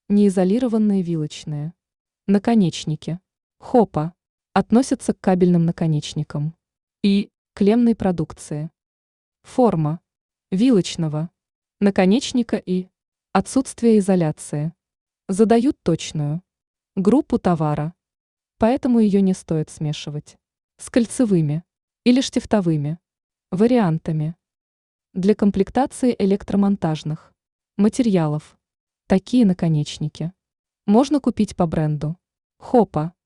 Неизолированные вилочные. Наконечники. Хопа. Относятся к кабельным наконечникам. И клеммной продукции. Форма. Вилочного. Наконечника и отсутствие изоляции. Задают точную группу товара. Поэтому ее не стоит смешивать с кольцевыми или штифтовыми вариантами. Для комплектации электромонтажных материалов такие наконечники можно купить по бренду Хопа.